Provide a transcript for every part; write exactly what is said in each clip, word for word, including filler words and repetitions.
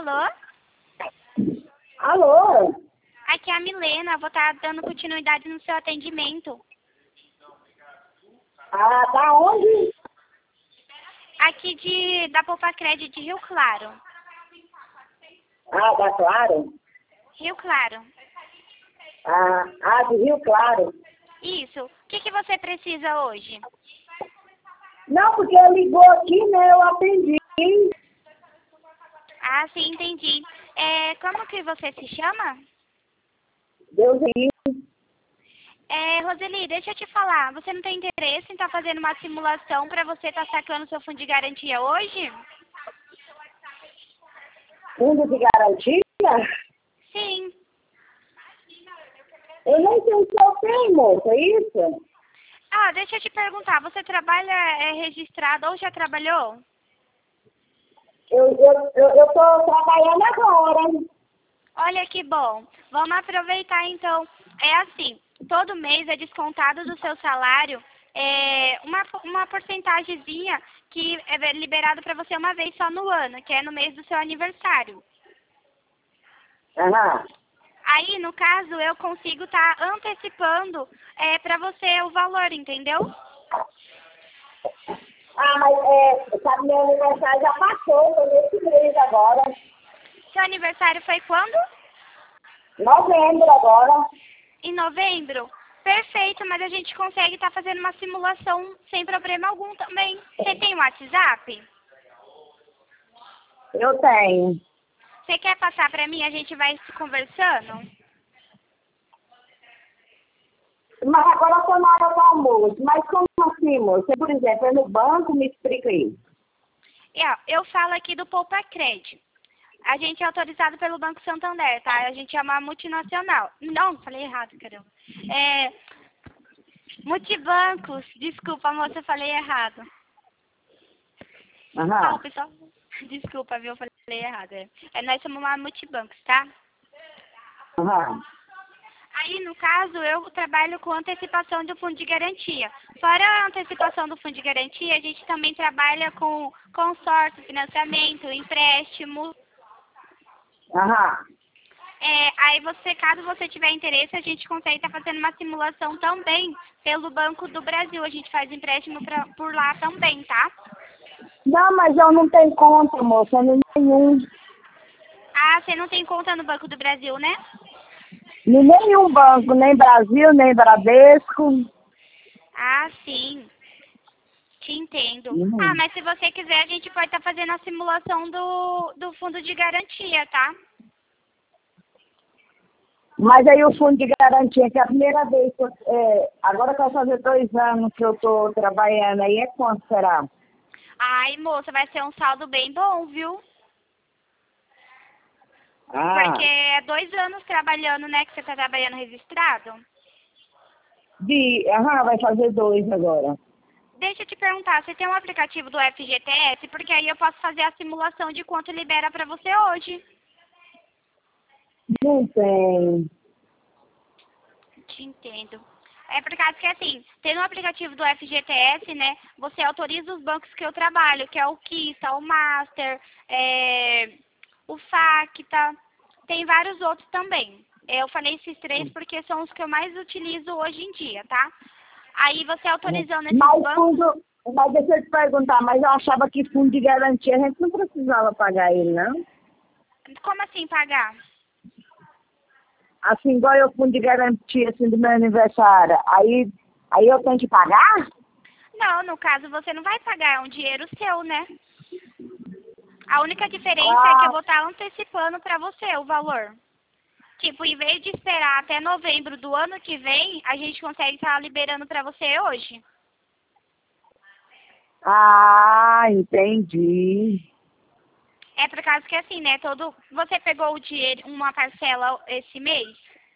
Alô? Alô? Aqui é a Milena, vou estar dando continuidade no seu atendimento. Ah, tá onde? Aqui de, da Poupa Crédito de Rio Claro. Ah, tá claro? Rio Claro. Ah, ah, de Rio Claro. Isso. O que, que você precisa hoje? Não, porque ligou aqui, né? Eu atendi. Ah, sim, entendi. É, como que você se chama? Deusinho. É, Roseli, deixa eu te falar. Você não tem interesse em estar fazendo uma simulação para você estar sacando seu fundo de garantia hoje? Fundo de garantia? Sim. Eu nem sei se eu tenho, moça, é isso? Ah, deixa eu te perguntar. Você trabalha é, registrado ou já trabalhou? Eu, eu, eu, eu tô trabalhando agora. Olha que bom. Vamos aproveitar então. É assim, todo mês é descontado do seu salário é, uma, uma porcentagemzinha que é liberado para você uma vez só no ano, que é no mês do seu aniversário. Aham. Aí, no caso, eu consigo estar antecipando é, para você o valor, entendeu? Ah, mas é, sabe, meu aniversário já passou, foi nesse mês agora. Seu aniversário foi quando? Novembro agora. Em novembro? Perfeito, mas a gente consegue estar fazendo uma simulação sem problema algum também. Você tem um WhatsApp? Eu tenho. Você quer passar para mim? A gente vai se conversando? Mas agora eu tô na hora do almoço. Mas como assim, moça? Por exemplo, é no banco, me explica aí. É, eu falo aqui do Poupa Crédito. A gente é autorizado pelo Banco Santander, tá? A gente é uma multinacional. Não, falei errado, caramba. É, multibancos. Desculpa, moça, eu falei errado. Aham. Ah, pessoal, desculpa, viu? Eu falei errado. É. É, nós somos uma multibancos, tá? Aham. Aí, no caso, eu trabalho com antecipação do fundo de garantia. Fora a antecipação do fundo de garantia, a gente também trabalha com consórcio, financiamento, empréstimo. Aham. É, aí, você, caso você tiver interesse, a gente consegue estar fazendo uma simulação também pelo Banco do Brasil. A gente faz empréstimo pra, por lá também, tá? Não, mas eu não tenho conta, moça, em nenhum. Ah, você não tem conta no Banco do Brasil, né? Em nenhum banco, nem Brasil, nem Bradesco. Ah, sim. Te entendo. Ah, Uhum. mas se você quiser, a gente pode estar fazendo a simulação do, do fundo de garantia, tá? Mas aí o fundo de garantia, que é a primeira vez que eu, é, agora que vai fazer dois anos que eu estou trabalhando aí, é quanto será? Ai, moça, vai ser um saldo bem bom, viu? Ah, Porque é dois anos trabalhando, né, que você tá trabalhando registrado. de, aham, vai fazer dois agora. Deixa eu te perguntar, você tem um aplicativo do F G T S? Porque aí eu posso fazer a simulação de quanto libera pra você hoje. Não tem. Te entendo. É por causa que, assim, tendo o aplicativo do F G T S, né, você autoriza os bancos que eu trabalho, que é o Kista, o Master, é, o Facta, tem vários outros também. É, eu falei esses três porque são os que eu mais utilizo hoje em dia, tá? Aí você autorizando esses Mas bancos... fundo, mas deixa eu te perguntar, mas eu achava que fundo de garantia a gente não precisava pagar ele, não? Como assim pagar? Assim, igual eu fundo de garantia assim, do meu aniversário, aí, aí eu tenho que pagar? Não, no caso você não vai pagar, é um dinheiro seu, né? A única diferença é que eu Ah, vou estar antecipando pra você o valor. Tipo, em vez de esperar até novembro do ano que vem, a gente consegue estar liberando pra você hoje. ah, entendi. É por causa que assim, né, todo... Você pegou o dinheiro, uma parcela esse mês?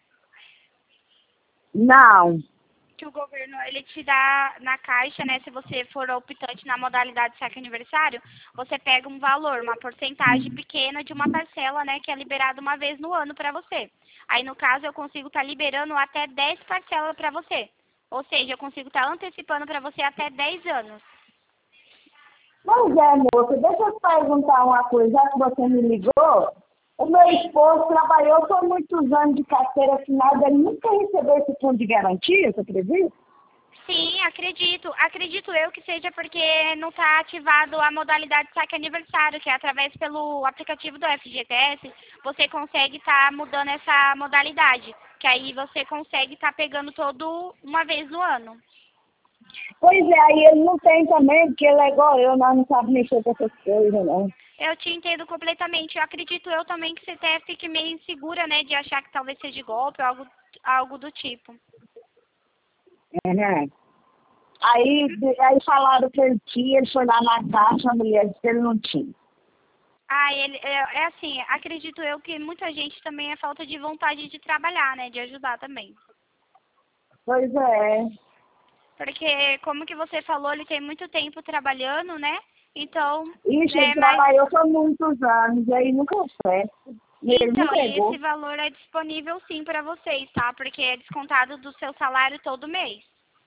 Não. Que o governo, ele te dá na caixa, né, se você for optante na modalidade saque aniversário, você pega um valor, uma porcentagem pequena de uma parcela, né, que é liberada uma vez no ano pra você. Aí, no caso, eu consigo estar liberando até dez parcelas pra você. Ou seja, eu consigo estar antecipando pra você até dez anos. Pois é, moça, deixa eu te perguntar uma coisa, já que você me ligou, O meu esposo trabalhou por muitos anos de carteira assinada, ele nunca recebeu esse fundo de garantia, você acredita? Sim, acredito. Acredito eu que seja porque não está ativado a modalidade saque aniversário, que é através pelo aplicativo do F G T S, você consegue estar mudando essa modalidade, que aí você consegue estar pegando todo uma vez no ano. Pois é, aí ele não tem também, porque ele é igual eu, nós não sabemos mexer com essas coisas, não. Eu te entendo completamente. Eu acredito eu também que você até fique meio insegura, né, de achar que talvez seja de golpe ou algo, algo do tipo. Uhum. Aí, aí falaram que ele tinha, ele foi lá na caixa, a mulher disse que ele não tinha. Ah, ele, é, é assim, acredito eu que muita gente também é falta de vontade de trabalhar, né, de ajudar também. Pois é. Porque, como que você falou, ele tem muito tempo trabalhando, né? Então, Ixi, ele é mais... trabalhou por muitos anos, e aí nunca certo. E ele me Então, e pegou. esse valor é disponível sim para vocês, tá? Porque é descontado do seu salário todo mês.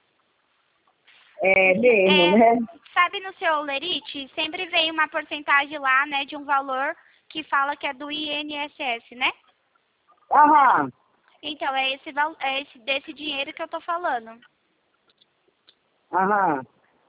É mesmo, É, né? sabe no seu Lerite, sempre vem uma porcentagem lá, né, de um valor que fala que é do I N S S, né? Aham, Então, é esse, val- é esse desse dinheiro que eu tô falando. aham.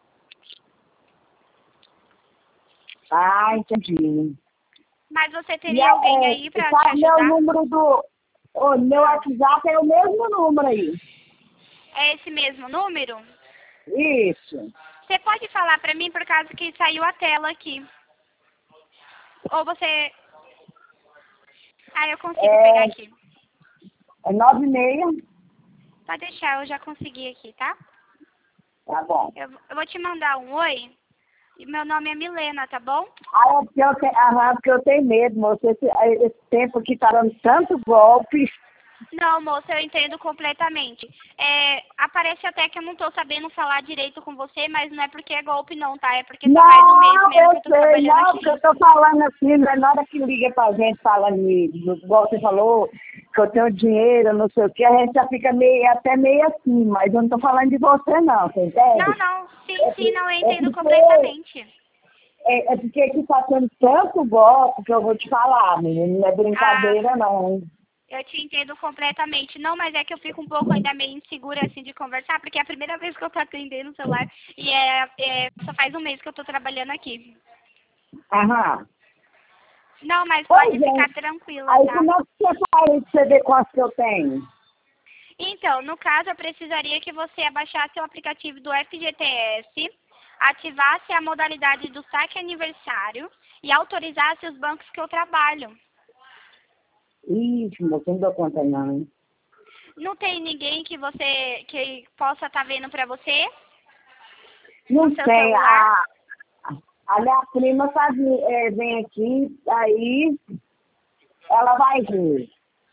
Ah, entendi. Mas você E teria alguém aí é, para te sabe meu ajudar? número do... O meu WhatsApp é o mesmo número aí. É esse mesmo número? Isso. Você pode falar pra mim por causa que saiu a tela aqui. Ou você... Ah, eu consigo pegar É, aqui. é nove meia. Pode deixar, eu já consegui aqui, tá? Tá bom. Eu, eu vou te mandar um oi. E meu nome é Milena, tá bom? Ah, é porque eu, te, ah, porque eu tenho medo, moço. Esse, esse tempo aqui tá dando tanto golpe. Não, moça, eu entendo completamente. É, aparece até que eu não tô sabendo falar direito com você, mas não é porque é golpe não, tá? É porque só faz um mês Não, mesmo que eu eu tô sei, trabalhando não, porque eu aqui. tô falando assim, não é nada que liga pra gente falando, igual você falou, que eu tenho dinheiro, não sei o que, a gente já fica meio, até meio assim, mas eu não tô falando de você não, você Não, entende? não, sim, É, sim, não, eu por- é entendo porque, completamente. é, é porque aqui tá tendo tanto golpe que eu vou te falar, menino, não é Ah, brincadeira não. eu te entendo completamente. Não, mas é que eu fico um pouco ainda meio insegura assim de conversar, porque é a primeira vez que eu tô atendendo o celular e é, é só faz um mês que eu tô trabalhando aqui. Aham. Não, mas pode Pois é, ficar tranquila, aí tá? como é que você faz pra você ver quanto que eu tenho? Então, no caso, eu precisaria que você abaixasse o aplicativo do F G T S, ativasse a modalidade do saque aniversário e autorizasse os bancos que eu trabalho. Ixi, moço, não dou conta não, hein? Não tem ninguém que você que possa estar vendo pra você Não no seu sei, celular? a, a minha prima sabe, é, vem aqui, aí ela vai ver.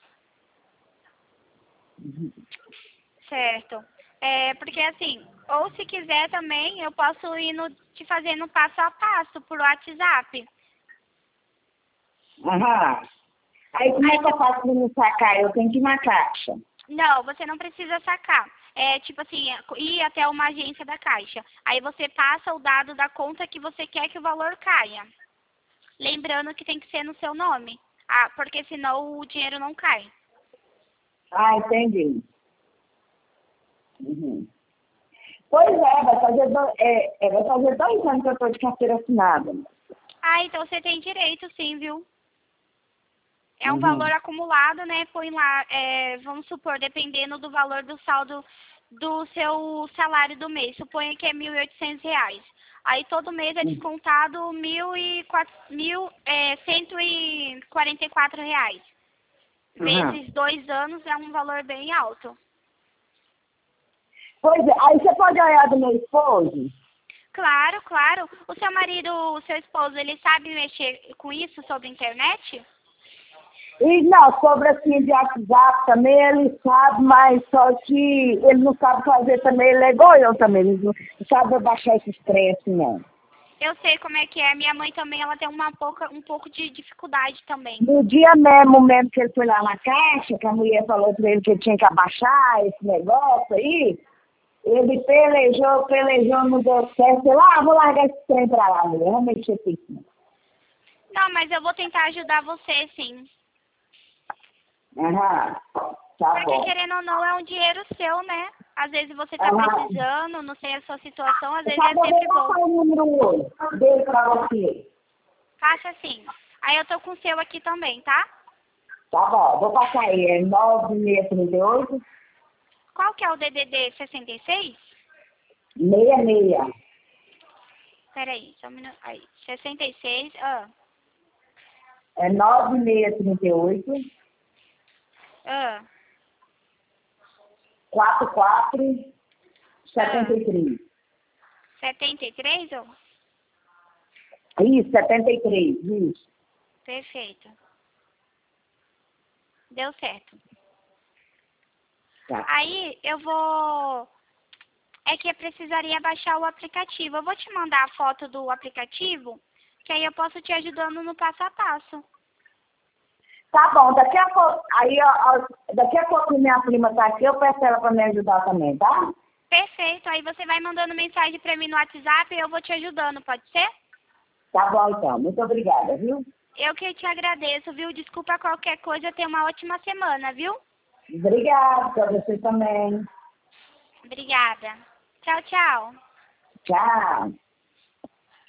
Certo. É, porque assim, ou se quiser também, eu posso ir no, te fazendo passo a passo por WhatsApp. Aham. Aí como é Aí que eu você, faço pra me sacar? Eu tenho que ir na caixa. não, você não precisa sacar. É tipo assim, é, ir até uma agência da Caixa. Aí você passa o dado da conta que você quer que o valor caia. Lembrando que tem que ser no seu nome. Ah, porque senão o dinheiro não cai. Ah, entendi. Uhum. Pois é, vai fazer, do, é, é, vai fazer dois anos que eu tô de carteira assinada. Ah, então você tem direito sim, viu? É um valor Uhum. acumulado, né? Põe lá, é, vamos supor, dependendo do valor do saldo do seu salário do mês. Suponha que é mil e oitocentos reais. Aí todo mês é Uhum. descontado mil e quatro, mil, é, cento e quarenta e quatro reais. Uhum. Vezes dois anos é um valor bem alto. Pois é, aí você pode olhar do meu esposo? Claro, claro. O seu marido, o seu esposo, ele sabe mexer com isso sobre a internet? E não, sobre assim de WhatsApp também ele sabe, mas só que ele não sabe fazer também, ele é igual eu também, ele não sabe baixar esses trem assim não. Eu sei como é que é. Minha mãe também, ela tem uma pouca, um pouco de dificuldade também. No dia mesmo, mesmo que ele foi lá na caixa, que a mulher falou pra ele que ele tinha que abaixar esse negócio aí, ele pelejou, pelejou, não deu certo. Ele, ah, vou largar esse trem pra lá, mulher, vamos mexer com isso. Não, mas eu vou tentar ajudar você, sim. Aham. Tá Porque, bom. querendo ou não, é um dinheiro seu, né? Às vezes você tá Aham. precisando, não sei a sua situação, às vezes Tá é bom, sempre vou bom. passar o número hoje dele pra você. Faça assim. Aí eu tô com o seu aqui também, tá? Tá bom, vou passar aí. É nove seis três oito, Qual que é o D D D sessenta e seis? seis seis. Peraí, só um minuto. Aí, sessenta e seis, ah, É nove seis três oito, ah, quatro quatro sete três. setenta e três, ó? Isso, setenta e três, isso. Perfeito. Deu certo. Tá. Aí eu vou... É que eu precisaria baixar o aplicativo. Eu vou te mandar a foto do aplicativo, que aí eu posso te ajudando no passo a passo. Tá bom, daqui a pouco, aí, ó, ó, daqui a pouco minha prima tá aqui, eu peço ela pra me ajudar também, tá? Perfeito. Aí você vai mandando mensagem pra mim no WhatsApp e eu vou te ajudando, pode ser? Tá bom, então. Muito obrigada, viu? Eu que te agradeço, viu? Desculpa qualquer coisa. Tenha uma ótima semana, viu? Obrigada pra você também. Obrigada. Tchau, tchau. Tchau.